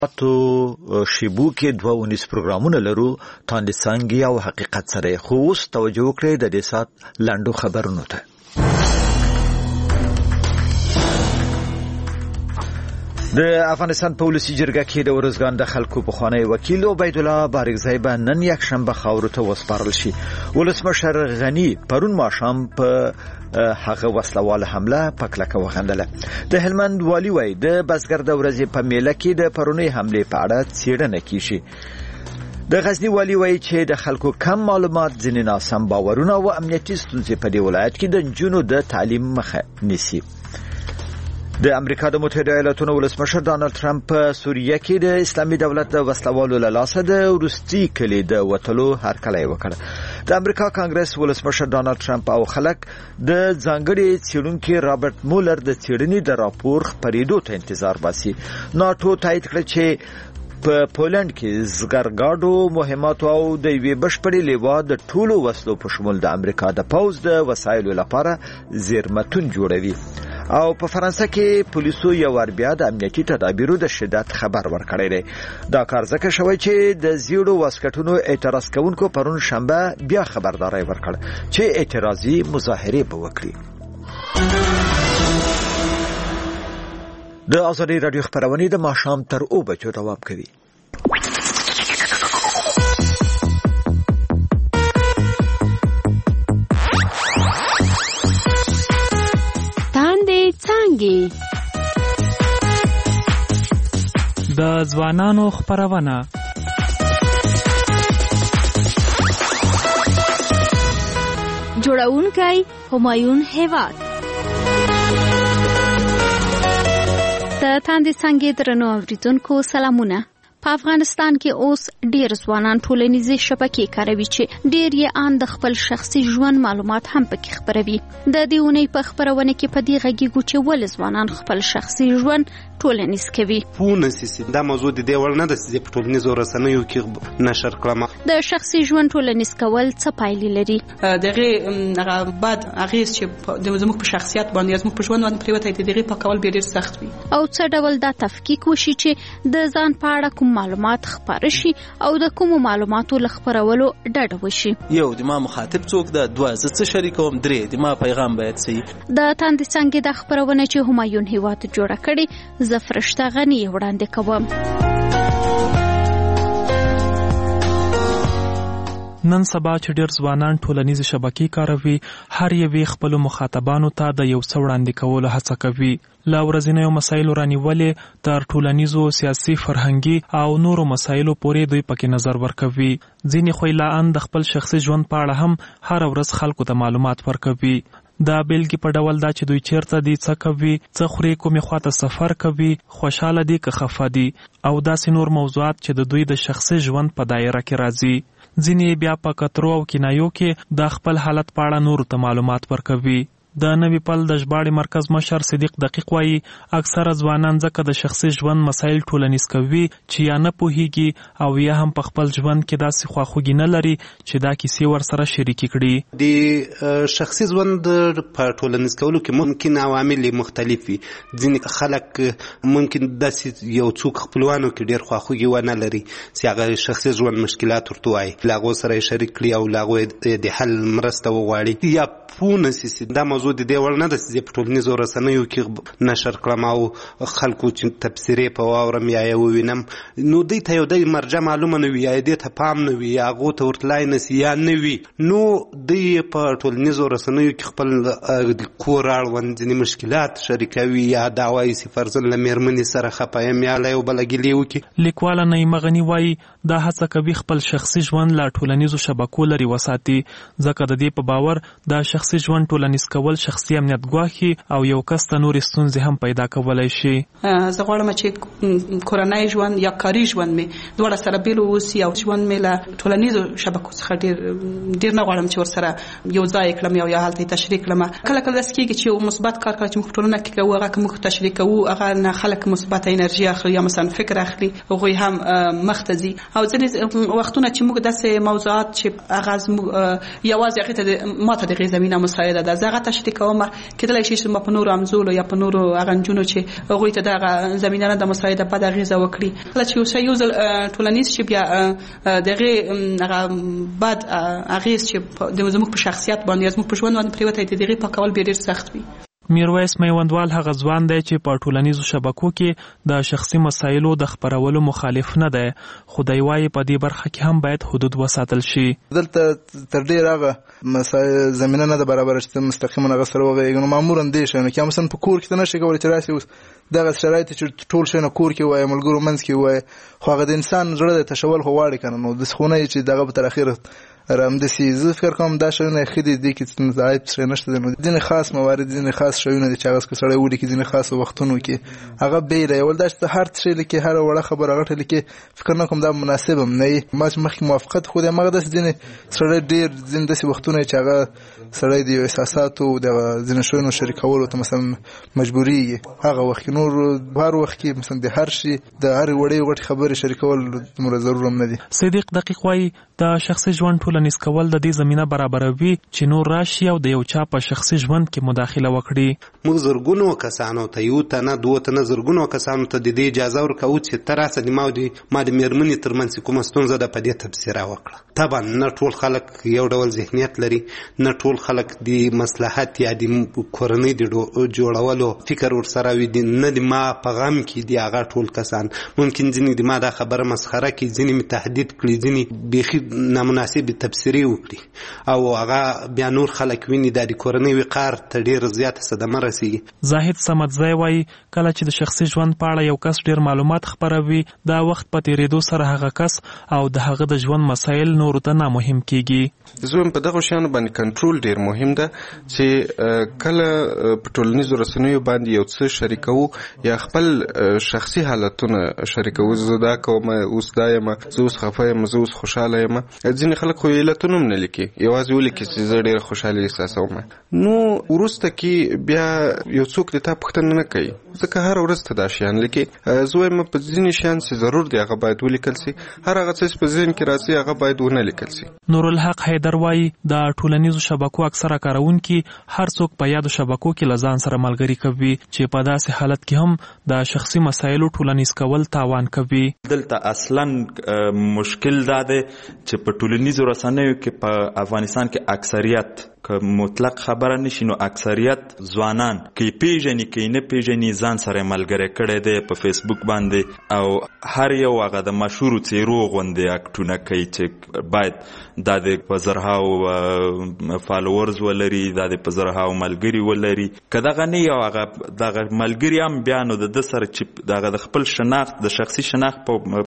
تو شیبو کې 2 پروګرامونه لرو تاندې څنګه او حقیقت سره خو اوس توجه وکړئ د دې سات لاندو خبرونو ته. د افغانستان پولیسي جرګه کې د ورزګان د خلکو په خوانی وکیل عبید الله بارګزی به نن یک شنبه خاورو ته وسپارل شي. ولسمشر غنی پرون ماښام په هغه وسلواله حمله پکلکه وغندله. د هلمند والی وای د بزګر د ورځې په میله کې د پرونی حمله په اړه څېړنه کیږي. د غزنی والی وای چې د خلکو کم معلومات ځینې ناسم باورونه او امنیتي ستونزې په دې ولایت کې د جنونو د تعلیم مخه نیسي. د امریکا د متحده ایالاتونو ولسمشر ډانلډ ترامپ په سوریه کې د اسلامي دولت د وسلوالو له لاسه د روسي کلی د وټلو هرکلی وکړ. د امریکا کانګرس ولسمشر ډانلډ ترامپ او خلک د ځانګړي څېړونکي رابرټ مولر د څېړنې د راپور خپرېدو ته انتظار باسي. ناټو تایید کړ چې په پولند کې زګرګاډو مهمات او د یوې بشپړې لیوا د ټولو وسلو په شمول د امریکا د پوځ د وسایلو لپاره زیرمتون جوړوي. او په فرانسه کې پولیسو یو ور بیا د امنیتي تدابیرو د شدت خبر ورکړی دی. دا کار ځکه شوی چې د زیړو واسکټونو اعتراض کوونکو پرون شنبه بیا خبرداري ورکړ چې اعتراضي مظاهره به وکړي. د آزادي رادیو خبرونه د ماښام تر 2 بجو دوام کوي. د ځوانانو خبرونه جوړونکی همایون هیواد د تاندې څنګه درنو اوریدونکو سلامونه. په افغانستان کې اوس ډیر ځوانان ټولنیزې شبکې کاروي چې ډیر یې ان د خپل شخصي ژوند معلومات هم پکې خبروي. د دې اونۍ په خبرونه کې په دې غږیږو چې ول ځوانان خپل شخصي ژوند ټولنیز کوي. پونسي دا موضوع د ډول نه د پټولنیزو رسنیو کې نشر کړم. د شخصي ژوند ټولنیز کول څه پایلې لري؟ دغه بعد هغه چې د زموږ په شخصیت باندې زموږ په ژوند باندې پریوته دغه په کول ډیر سخت وي. او څه ډول دا تفکیک وشي چې د ځان په اړه کوم معلومات خبر شي او د کوم معلوماتو لخبرولو ډډه وشي. یو د ما مخاطب څوک د 2 څه شریکوم 3 د ما پیغام باید سي. د تاندې څنګه د خبرونه چې همایون هیواد جوړه کړي زفرشته غنی وړاندې کوم. نن سبا چې ډېر ځوانان ټولنیز شبکې کاروي، هر یوې خپل مخاطبانو ته د یو څه وړاندې کولو هڅه کوي. له ورځنیو مسایلو رانیولې تر ټولنیزو، سیاسي، فرهنګي او نورو مسایلو پورې دوی پکې نظر ورکوي. ځینې خو لا ان د خپل شخصي ژوند په اړه هم هر ورځ خلکو ته معلومات ورکوي. دا بیلګې په ډول دا چې دوی چیرته دي، څه کوي، څه خوري، کومې خواته سفر کوي، خوشاله دي که خفه دي، او داسې نور موضوعات چې د دوی د شخصي ژوند په دایره کې راځي. ځینې بیا په کترو او کنایو کې د خپل حالت په اړه نورو ته معلومات ورکوي. د نوي پل د ژباړې مرکز مشر صدیق دقیق وایي اکثره ځوانان ځکه د شخصي ژوند مسایل ټولنیز کوي چې یا نه پوهیږي او یا هم په خپل ژوند کې داسې خواخوږي نه لري چې دا کیسې ورسره شریکې کړي. د شخصي ژوند په ټولنیز کولو کې ممکن عوامل مختلف وي. ځینې خلک ممکن داسې یو څوک خپلوانو کې ډېر خواخوږي ونه لري چې هغه شخصي ژوند مشکلات ورته وایي، له هغو سره یې شریک کړي او له هغو د حل مرسته وغواړي. یا پونسي دا موضوع د دې وړ نه ده چې په ټولنیزو رسنیو کې نشر کړم او خلکو چې تبصرې په واورم یا یې ووینم، نو دوی ته یو د مرجع معلومه نه وي، یا دې ته پام نه وي، یا هغو ته ورتلای نه سي یا نه وي، نو دوی په ټولنیزو رسنیو کې خپل کور اړوند ځینې مشکلات شریکوي، یا دعوا یې چې فرضاً له مېرمنې سره خفه یم یا له یو بله ګیلې وکړي. لیکواله نعیمه غني وایي دا هڅه کوي خپل شخصي ژوند له ټولنیزو شبکو لرې وساتي، ځکه د دې په باور دا شخصي ژوند ټولنیز کول شخصي امنیت ګواښي او یو کس ته نورې ستونزې هم پیدا کولی شي. زه غواړم چې کورنۍ ژوند یا کاري ژوند مې دواړه سره بیل واوسي او ژوند مې له ټولنیزو شبکو څخه ډېر نه غواړم چې ورسره یو ځای کړم یا هلته یې تشریح کړم. کله کله داسې کېږي چې یو مثبت کار کله چې موږ ټولنه کې کوو هغه که موږ تشریح کوو هغه نه خلک مثبت انرژي اخلي یا مثلا فکر اخلي، هغوی هم مخ ته ځي. او ځینې وختونه چې موږ داسې موضوعات چې هغه یوازې هغې ته ما ته دغې زمینه مساعده ده، زه هغه چې کومه کېدلای شي چې په نورو امزولو یا په نورو اغنجونو چې هغوی ته دغه زمینه د مسایده په دغه غیزه وکړي کله چې یو ځل ټولنیز چې بیا دغه بعد اغیز چې د زموږ په شخصیت باندې زموږ په ژوند باندې پریوته دي دغه پاکول ډیر سخت وي. میرویس میوندوال هغه ځوان دی چې په ټولنیزو شبکو کې د شخصي مسایلو د خپرولو مخالف نه دی، خو دی وایي په دې برخه کې هم باید حدود وساتل شي. دلته تر ډیر هغه زمینه نه ده برابره چې مستقیما هغه سره وغږیږي. نو معمولا دې شي چې مثلا په کور کې ته نشي کولی چې راسي اوس دغه شرایط چې ټول شي نه کور کې وای ملګرو منځ کې وای، خو هغه د انسان زړه د تشول خو واړي کنه. نو د خونه چې دغه په تر اخر رامدسي زه فکر کوم دا شونه خدي دي کې ځای څه نشته. نو ځینې خاص موارد ځینې خاص شونه دي چې هغه سره وړي کې ځینې خاص وختونو کې هغه بیره یول دا چې هر څه لکه هر وړه خبره غټه لکه فکر نه کوم دا مناسب هم نه ما مخکې موافقت خو د مقدس ځینې سره ډیر ځینې داسې وختونه چې هغه سره د احساساتو د ځینې شونه شریکولو ته مثلا مجبوري هغه وخت نور بهر وخت کې مثلا د هر شي د هر وړې غټ خبره شریکول مر ضروري نه دي. صدیق دقیق وایي د شخصي ژوند ټولنیز کول د دې زمينه برابروي چې نور راشي او د یو چا په شخصي ژوند کې مداخله وکړي. موږ زرګونو کسانو ته یو ته نه دوه ته نه زرګونو کسانو ته د دې اجازه ورکوو چې تر اوسه د ما د میرمنې ترمنځ کومه ستونزه ده په دې تبصره وکړه. طبعا نه ټول خلک یو ډول ذهنیت لري، نه ټول خلک د مصلحت یا د کورنۍ د جوړولو فکر ورسره وي، نه د ما په غم کې دی هغه ټول کسان. ممکن ځینې د ما دا خبره مسخره کړي، ځینې مې تهدید کړي، ځینې بیخي نامناسب تبصرې وکړي او هغه بیا نور خلک ویني د کورنۍ وقار ته ډېره زیاته صدمه رسېږي. زاهد صمدزی وایي کله چې د شخصي ژوند په اړه یو کس ډېر معلومات خپروي دا وخت په تېرېدو سره هغه کس او د هغه د ژوند مسایل نورو ته نامهم کېږي. زه په دغه شیانو باندې کنټرول ډېر مهم ده چې کله په ټولنیزو رسنیو باندې یو څه شریکوو یا خپل شخصي حالتونه شریکوو، زه دا کوم اوس دا یم، زه اوس خفه یم، زه اوس خوشحاله یم. ځینې خلک خو علتونه هم نه لیکي، یوازې ولیکي چې زه ډېر خوشحالي احساسوم. نو وروسته کې بیا یو څوک د تا پوښتنه نه کوي، ځکه هر ورځ ته دا شیان لیکي. زه وایم په ځینې شیان چې ضرور دی هغه باید ولیکل سي، هر هغه څه چې په ذهن کې راځي هغه باید ونه لیکل سي. نورالحق حیدر وایي د ټولنیزو شبکو اکثره کارونکي هر څوک په یادو شبکو کې له ځان سره ملګري کوي چې په داسې حالت کې هم د شخصي مسایلو ټولنیز کول تاوان کوي. دلته اصلا مشکل دا دی چې په ټولنیزو رسنیو کې په افغانستان کې اکثریت که مطلق خبره نشي نو اکثریت ځوانان کې پیژني کې نه پیژني ځان سره ملګری کړي دي په فیسبوک باندې او هر یو هغه د مشهور څیرو غوندې اکټونه کوي چې باید دا د په زرهاو فالوورز ولري، دا د په زرهاو ملګري ولري. که دغه نه یو هغه دغه ملګري هم بیا نو د سره چې دغه د خپل شناخت د شخصي شناخت په